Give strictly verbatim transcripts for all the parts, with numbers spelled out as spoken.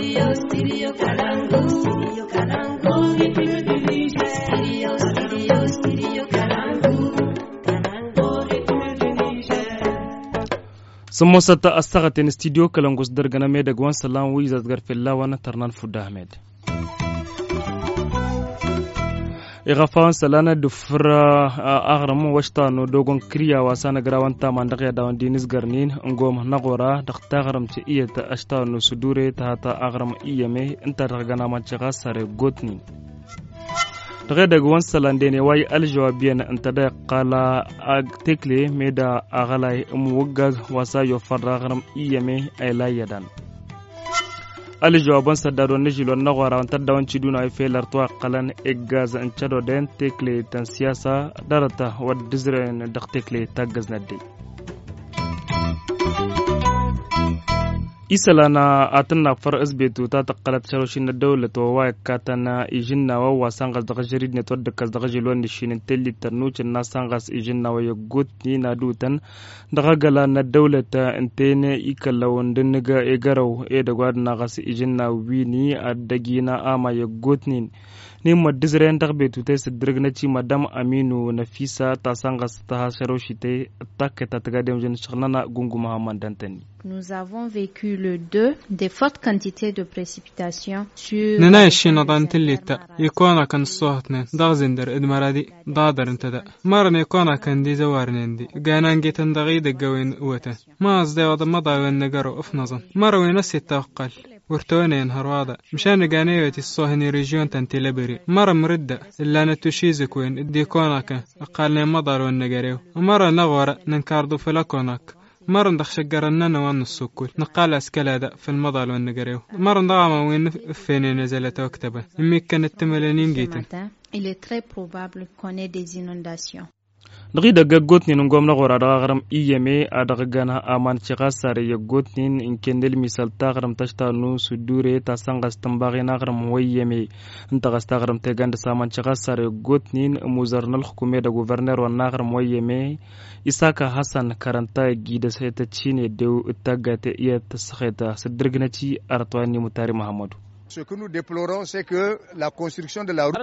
Studio, studio Kalangu. Studio Kalangu. Studio, studio, studio Kalangu. سموسة أستغتين استديو كلامكوس درجنا ميدا جوان سلام ويزاد غرف الله وانا ترنان فود أحمد إغفان سلانا دفر أغرم وشتانو دوغون كريا واسانا غراوان تامان دقيا داوان دينيس غرنين انغوم نغورا دقتا غرم تي إيه تا أشتانو سدوري تهاتا أغرم إيامي انتا رغانا مانچغا ساري غوتنين دغدا غوان سلانديني واي الجوابين انت دا قالا تكلي ميدا اغلاي موغغ واسا يفر غرم ايامي ايلا يدان الجوابان سدادو نجيلو نغورا انت داون تشدونا في لرتوا قلن اغاز انچدو دين تكلي تن سياسه درتا ودزرين دق تكلي تاغز ندي isalana atanna far isbetu ta taqalat sharoshin dawlat wa wa katana ijinna wa wasangas daga jarid ne tod kas daga jilwan shin telli tarnucin na sangas ijinna wa yagutni na dutan daga gala na dawlat intene ikallawon dinga e garaw e da gwadna gas ijinna wini addagina ama yagutni ni madizren dagbetu te sidrignaci madam aminu nafisa ta sangas ta sharoshite taketa tagadem jin shaghnana gungu muhammad dantani. Nous avons vécu le deux des fortes quantités de précipitations sur ننا الشينا دانتليتا يكونا كان صوتنا دغزندر ادمرادي دادر انتدا مرن يكونا كان دي زوارنندي غانان جيتن دغيد جوين وته ما ازدي وض مضى ونغرو افنظن مروي نسي توقل ورتونين هروادا مشان غانيوتي الصوهني ريجيون تنتلبري مر مرده الا نتوشيزك وين دي كوناك قالنا مضى ونغريو مر نغور ننكاردو فلكوناك مرن دخ شجرنا نوان السكول نقال اسكالادا في المضال والنجريو مرن ضاما وين فين نزلت وكتبه امي كانت تملانين جيتن. Il est très probable qu'on ait des inondations. نغيدا غوتني نغوم نغورا دغرم ايامي ادغغنا امان شغاسار يغوتني ان كندل مثال تغرم تشتانو سدوري تاسانغاس تمباغي نغرم ويامي انت غاستغرم تيغاند سامان شغاسار يغوتني موزرنا الحكومه دا غوفرنر ونغرم ويامي إساكا حسن كارنتا جيدا سيتا تشيني دو اتاغات إيا تسخيتا سدرغنتي أرطواني متاري محمد. Ce que nous déplorons, c'est que la construction de la route.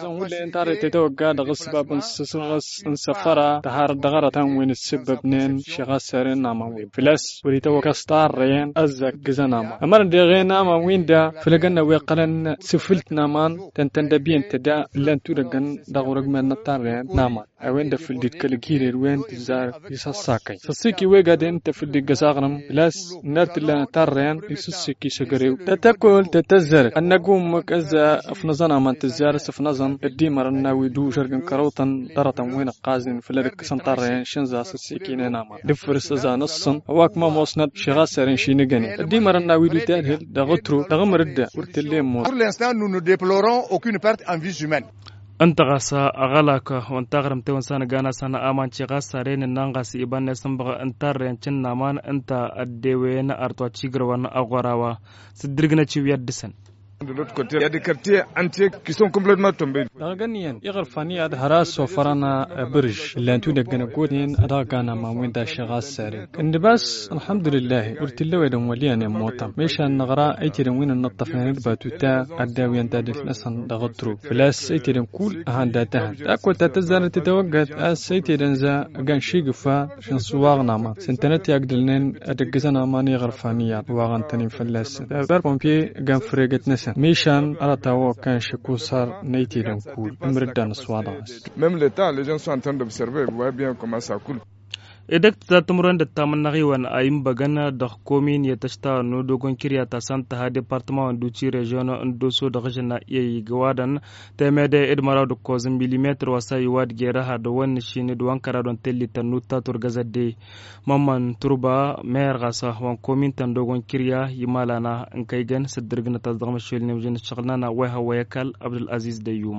أوين ده في الديت كالجيري وين تزار يساساكي سسيكي ويجادين تفدي جزاغرم بلاس نرت اللي نتارين يسسيكي شجريو تتاكل تتزر النجوم مكذا أفنزنا من تزار سفنزن الديمر الناوي دو شرقن كروتن درتن وين قازن في لرك سنتارين شنزا سسيكي ننام دفرس زا نصن واك ما موسند شغاسرين شينجاني الديمر الناوي دو تأهل دغترو دغمرد ورتليم. Pour l'instant, nous ne déplorons aucune perte en vie humaine. أنت غاسا أغلاك وأنت غرم تون سنة غانا سنة أمان شغا سارين نانغاس إبان سنبغ أنتار چن نامان أنت الدوين أرتوا تشيغر وانا أغوراوا سدرغنا تشويات دسن. De l'autre côté, il y a des quartiers entiers qui sont complètement tombés. دغنيان يغرفاني اد هراس وفرنا برج اللي انتو دغنا قودين ادا كان ما وين دا شغال ساري ان بس الحمد لله قلت له ودم وليان موطم مش نغرا ايتي وين النطفنا باتوتا اداوين تاد فلسن دغترو فلاس ايتي كل هاندا تاه اكو تتزر تتوقت اسيتي دنزا كان شيغفا شن سواغنا ما سنتنت يقدلن ادغزنا ماني غرفانيا واغنتني فلاس بار بومبي كان فريغت نسن ميشان ارتاو كان شكوسار نيتي دنكول امردان سوادا Même le temps, les gens sont en train d'observer, vous voyez bien comment ça coule. إدك تتمرن دتامن نغيوان أيم بغنا دخ كومين يتشتا نو دوغون كريا تاسان تها ديبارتمان دوتشي ريجيون اندوسو دغجنا يي غوادن تميدي ادمارا دو كوزن مليمتر وساي واد غيرها دو ون شيني دوان كرا دون تيلي تنو تاتور غزدي مامن تربا مير غاسا وان كومين تن دوغون كريا يمالانا انكايغن سدرغنا تزدغم شيل نيوجن شغلنا ويها ويكال عبد العزيز ديوما.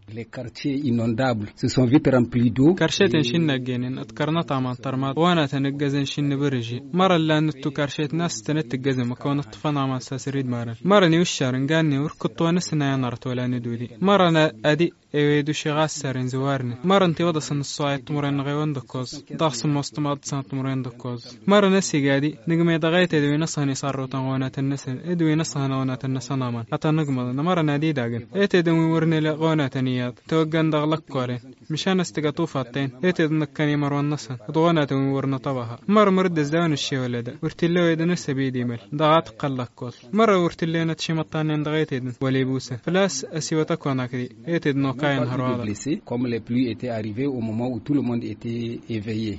Les quartiers inondables se sont vite remplis d'eau. كرشيتن شن جينين أذكرنا طعمان ترمات وانا تنجزن شن برجي مرة لا نتو كرشيت ناس تنت جزم كون الطفنا مع ساسريد مارن مرة نيوشارن جاني وركض ونسنا ينارت ولا ندودي مرة أنا أدي ايدو شغاس سارين زوارني مرة انتي وضع سن الصاعد تمرين غيوان دكوز ضغص مستماد سنة تمرين دكوز مرة نسي قادي نقمي دغايت ادوي نصهني صارو تنغونات النسن ادوي نصهنا غونات النسن امان حتى نقمض مرة نادي داقن ايت ادوي ورني لغونات نيات توقن دغلق كورين مشان استقطو فاتين ايت ادنكني مروان نسن ادغونات ورنا طبها مرة مرد الزوان الشي ولدا ورتلو ايدن السبي ديمل دغات قلق كول مرة ورتلينا تشيمطانين دغايت ادن وليبوسن فلاس اسيوتك وناكدي ايت ادنو blessés, comme les pluies étaient arrivées au moment où tout le monde était éveillé.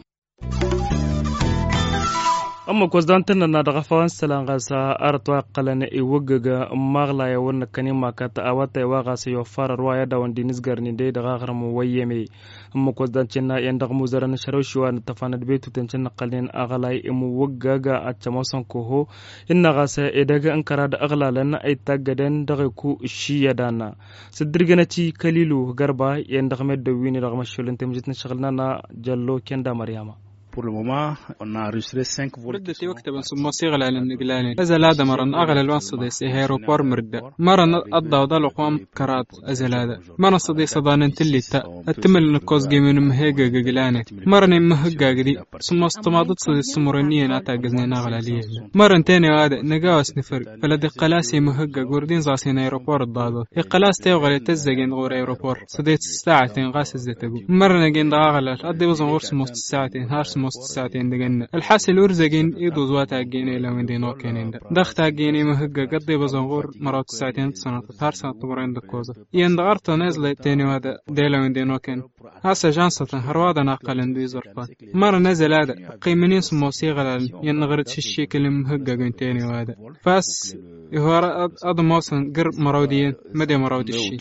أما كوزدانتنا نادغفان سلانغاسا أرتوا قلنا إيوججا مغلا يورن كنيما كات أوات يواغاس يوفر رواية دون دينيس غرنيدي دغاغرم ويمي أما كوزدانتنا يندغ مزارن شروشوا نتفاند بيتو تنشن قلين أغلاي إموججا أتشموسن كوهو إن غاسا إدغا أنكراد أغلا لنا أي تاجدن دغيكو الشيا دانا سدرجنتي كليلو غربا يندغ مدوين رغم الشغل تمجتنا شغلنا جلو كندا مرياما. Pour le moment, on a enregistré cinq vols. بدتي وقت بس موسيقى على النقلاني إذا لا دمرن أغلى الوصل ديس هيروبور مرد مرن أضع وضع قوام كرات إذا لا ده مرن صدي صدان تلي تا التمل نقص جيمين مهجة جلاني مرن مهجة جدي ثم استمادت صدي السمرنية نتاجزنا نغلى ليه مرن تاني هذا نجاوس نفر فلدي قلاسي مهجة جوردين زاسين هيروبور الضادو القلاس تيغلي تزجين غور هيروبور صديت ساعتين غاس زتجو مرن جين داغلة أدي وزن غرس مست ساعتين هارس مست ساعتين دقنا الحاصل ورزقين إيدو زوات عجيني لو من دينو كينين ده دخت عجيني مهجة قدي بزنغور مرات ساعتين سنة تار سنة تمرين دكوزة يندغرت نازلة تاني وادا دي لو من دينو كين هاسا جانسة هروادا ناقلن دي زرفات مرة نزل هذا قيمنين سموسيغة لال ينغرت شيك اللي مهجة قين تاني وادا فاس يهوار أضموسن قر مراودين مدي مراود الشي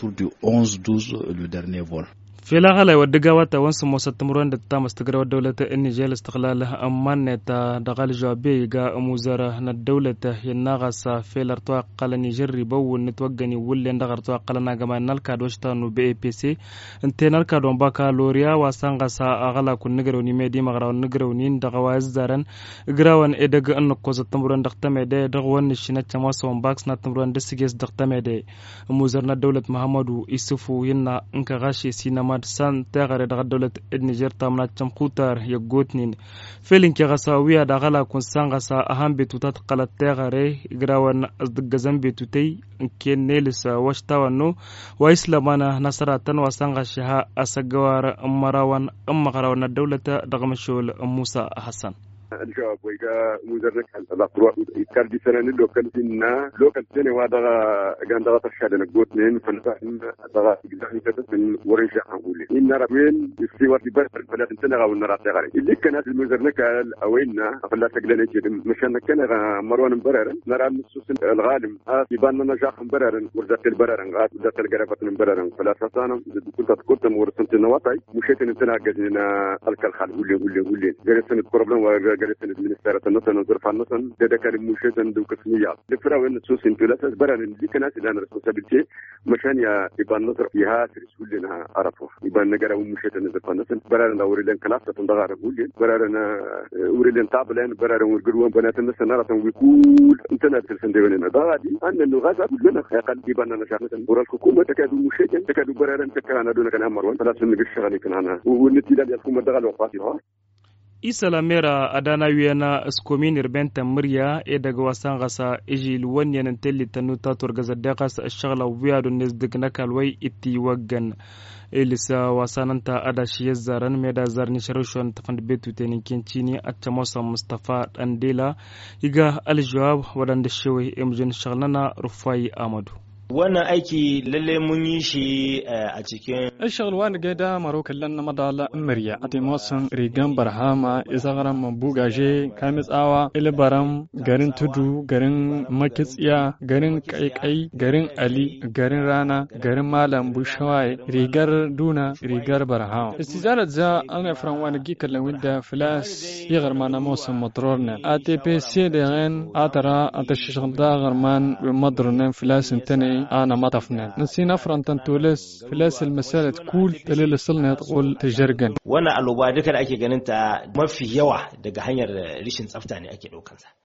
في الغالة والدقاوات وانس موسطمرون دتا مستقروا الدولة النيجيل استقلالها أمان تا دغال جوابي جاء موزارة الدولة ينغص في الارتواء قال نيجر ربو نتوقني ولي ندغرتوا قال ناقما نالكاد وشتانو بي بي سي انتي نالكاد ومباكا لوريا واسانغسا أغلا كن نقروني ميدي مغراون نقرونين دغواز زارن اقراوان ادق انقوز التمرون دغتامي دي دغوان نشينة چماس ومباكس ناتمرون دسيجيس دغتامي دي موزارنا الدولة محمدو يسوفو ينا انك غاشي سينما san tagare daga dawlat Niger tamna chamkutar ya gotnin felin ke gasawiya da gala kun sanga sa ahan betutat qalat tagare igrawan asdgazan betutai kenelisa washtawanno wa islamana nasaratan wa sanga shaha asagawar marawan amma qarawana dawlata daga mashul Musa Hassan الجواب ويجا مدرك الأطراف كان بسنة لوكال إننا لوكال سنة وهذا كان ضغط الشهادة نقطنين فنفهم ضغط جزء كذا من ورنشة حقولي إن ربين يستوى في بس فلا تنتنا غو النرات غاري اللي كانت المدرك الأوينا فلا تقلنا كده مشان كان مروان مبرر نرى النصوص الغالم يبان نجاح مبرر ورزق البرر غات ورزق الجرافة مبرر فلا تصانم كنت كنت ورسنت النواطي مشيت نتنا جزنا الكل ولي ولي ولي جلسنا البروبلم جلسنا المنستير النصن وظرف النصن ده كان مشيتن دو قسميات الفرا وين السوس انتلاسس بران اللي كانت لنا ريسبونسابيلتي مشان يا يبان نصر فيها رسولنا عرفوا يبان نجرا ومشيتن ظرف النصن بران اوريلن كلاس تندغار بولين بران اوريلن طابلين بران ورغرون بنات النصن نرى ويقول انتنا تلسندينا دغادي ان الغزا كلنا قال يبان نشاطنا ورا الحكومه تكاد مشيتن تكاد بران تكان دون كان مروان فلا سنغ الشغل كان انا والنتيجه ديال الحكومه دغال وقاتها isa mera adana wiyana skomin irbenta murya e daga wasan gasa ijil wanyan telli tanuta turgaza dagas ashghla wiyadu nezdik nakalway itti waggan elisa wasananta adashi yazaran meda zarni sharushon tafand betu tenin kincini atchamosa mustafa dandela iga aljawab wadanda shewe emjin shaghlana rufai amadu wannan aiki lalle mun yi shi a cikin الشغل وانا قاعدة مروك لنا مدالة مريا أتي موسم ريجان برهاما إذا غرام بوجاجي كامس آوا إلى برام غرين تدو غرين مكس يا غرين كاي كاي غرين علي غرين رانا غرين مالم بوشواي ريجار دونا ريجار برهام استزارة زا أنا فرام وانا جيك اللويندا فلاس يغر معنا موسم مطرورنا أتي بي سي دغين أترى أتشغل دا غرمان مطرنا فلاس انتني تاني أنا ما طفنا نسينا فرنتن تولس فلاس المسألة كول تليل صلنا تقول تجرجن وانا الوبا duka da ake ganin ta mafi yawa daga hanyar rishin tsafta ne ake daukan sa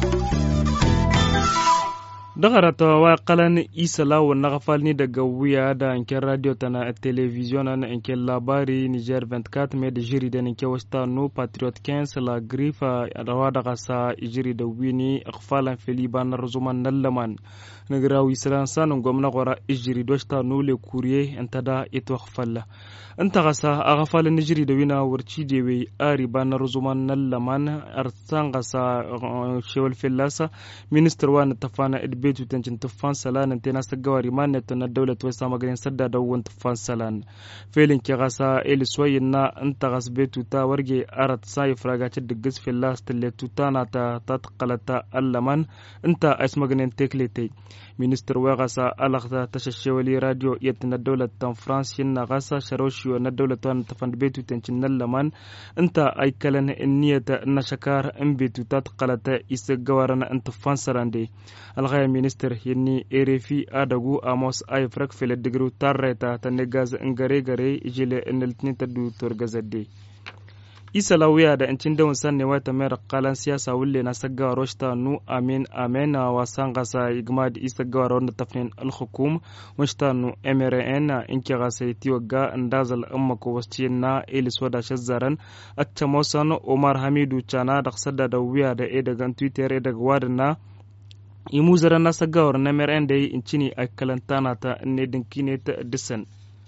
dagarata wa qalan isa lawo na gafalni daga wuya da anken radio tana television na anken labari Niger vingt-quatre mai da jiri da anken wasta no patriot quinze la grifa rawa daga sa jiri da wini akhfalan filiban razuman nallaman nagrawi salan sanan gwamna qora jiri dosta no le courrier antada ito akhfalla anta gasa akhfalan jiri da wina warci dewe ari ban razuman nallaman arsan gasa shewal fillasa minister wa na tafana betu tancin tufan salan tana sagawari manne na dawlat wasa maganin sadda da won tufan salan felin ki gasa el soyin na anta gas betu ta warge arat sai fraga ci digis filas tille tutana ta tatqalata allaman anta as maganin teklete minister wa gasa alaqta tashashewali radio yatna dawlat tan france na gasa sharoshi na dawlat wan tafan betu tancin allaman anta ay kalan niyata na shakar in betu tatqalata isagawarana anta fansarande alghaya minister yini erefi adagu amos ay frak fele digru tarreta tanegaz ngare gare jile eneltni tadu torgazade isa lawiya da incin dawon sanne wata mai qalan siyasa wulle na sagga roshta nu amin amen wa sangasa igmad isa gawar wanda tafnin al hukum washta nu mrn inki gasa tiwaga andazal amma ko wascin na elis wada shazzaran atta mosan omar hamidu chana da sadda da wiya da e daga twitter e daga wadana imuzara na sagawar na mrn da incini a kalantana ta ne dinkine ta disan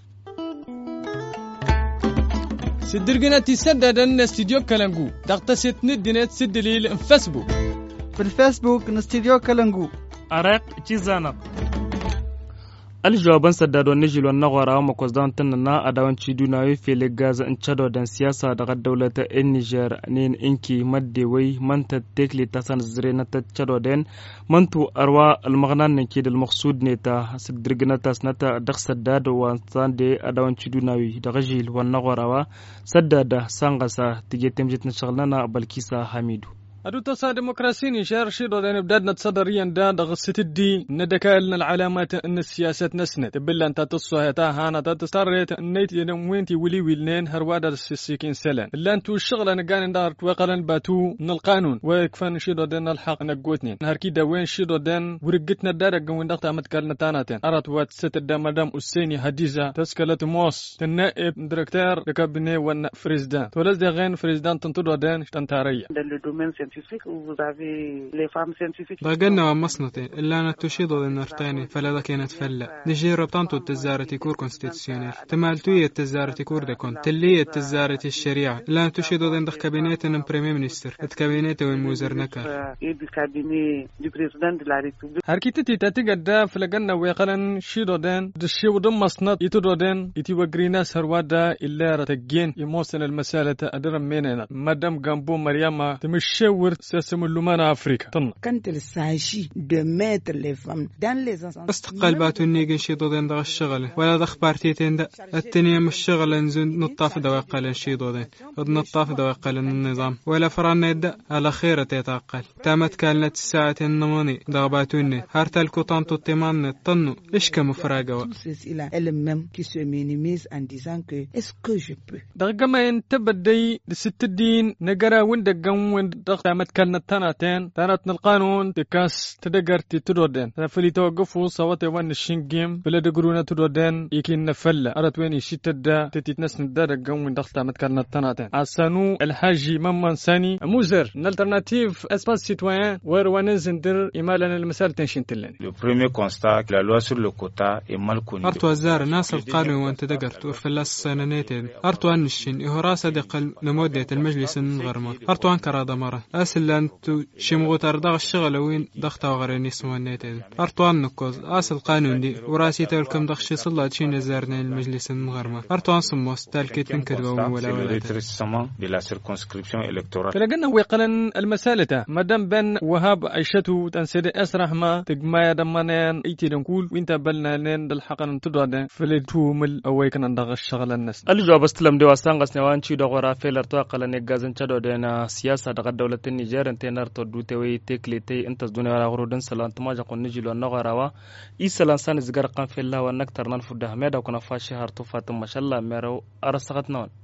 سدرجنا تسدد أن استديو كلانجو تغتسل ندنت سدليل فيسبوك في الفيسبوك نستديو كلانجو أرق تيزانا الجوابان سدادو نجيل والنغورا مكوزدان تننا أدوان تشيدونا في لغاز انشادو دان سياسة دغا دولة النيجر نين انكي مدوي منتا تيكلي تاسان زرينة تشادو دين منتو أروا المغنان نكيد المقصود نيتا سدرغنا تاسنتا دغ سدادو وانسان دي أدوان تشيدوناوي دغا جيل والنغورا سدادا سانغسا تجي تمجت نشغلنا بالكيسا حميدو أدو تصا ديمقراسي نشار شيرو دين بدادنا تصدريا دا دغسة الدي ندكالنا العلامات ان السياسات نسنت بلا انت تصوها تا هانا تا تصريت النيت يدن وينتي ولي ويلنين هروادا السيسيكين سلان الا انتو الشغل نقان دار توقلا باتو من القانون ويكفان شيرو دين الحق نقوتنين نهاركي دا وين شيرو دين ورقتنا دارك وين دغتا متكالنا تاناتين ارات وات ست دا مدام أسيني هديزة تسكالت موس تنائب دركتار ركابني ون فريزدان تولز دي غين فريزدان تنطلو دين شتنتاريا vous avez les femmes scientifiques. ضاقنا ومصنتي إلا أن تشيض النرتاني فلا ذا كانت فلا نجي ربطانتو التزارة كور كونستيتسيونيل تمالتوية التزارة كور دكون تلية التزارة الشريعة إلا أن تشيض ذن دخ كابينيت من بريمير منستر الكابينيت والموزر نكار هركيتي تاتيغدا فلغنا ويقلن شيدو دين دشيو دم مصنت يتدو دين يتي وغرينا سروادا إلا رتجين يموصل المسألة أدرم مننا مدام جامبو مريم تمشي Quand il s'agit de mettre les femmes dans les instances استقلبات النيجن شي ضدين دغ الشغله ولا دغ بارتيتين دا التنية مش شغله نزن نطاف دوا قال شي ضدين نطاف دوا قال النظام ولا فرنا يد على خيره تتعقل تامت كانت الساعه النموني ضغباتوني هارتل كوطان توتيمان طنو ايش كم فراغوا elle-même qui se minimise en disant que est-ce que je peux دغما ينتبدي لست الدين نقرا وندقم وين دغ تامت كانت تناتين تانت القانون تكاس تدقر تتدودن فلي توقفوا صوت وان الشنجيم بلا دقرونا تدودن يكين نفلا أرد وين يشتدا تتنس ندرق وين دغ تامت كانت تناتين عسانو الحاجي ممان ساني موزر نالترناتيف اسباس سيتوين وير وانزندر إمالا المسار تنشين تلين Le premier constat que la loi sur le quota est mal connue. أرتو الزار ناس القانون وانت دقرت ورفلاس سنانيتين أرتو أنشين إهراسة دقل نمودة المجلس الغرمة أرتو أنكر هذا مرة أسل أنتو شمغو تردغ الشغل وين دغتا وغرين اسمه النيتين أرتو أنكوز أسل قانون دي وراسي تولكم دغشي صلاة شين الزارنا المجلس الغرمة أرتو أنصموس تالكيت انكدوا ولا ولا de la circonscription électorale. فلقنا ويقلن المسالة مدام بن وهاب عيشتو تنسيد أسرح ما تجمع دمانين ايتي دنقول وانت بلنا لين دالحقن تدودا فلتو مل أويكن عندغ الشغل الناس الجواب استلم دي واسانغس نوان شي دغورا فيلر تو قلن غازن تشدو دينا سياسة دغ دولة te Niger te nar to dute we te klete intas dune wala horo dan salan tuma ja kon nijilo no garawa isalan san zgar kan fella wa naktar nan fuda hameda kuna fashi harto fatum mashallah mero arsagat non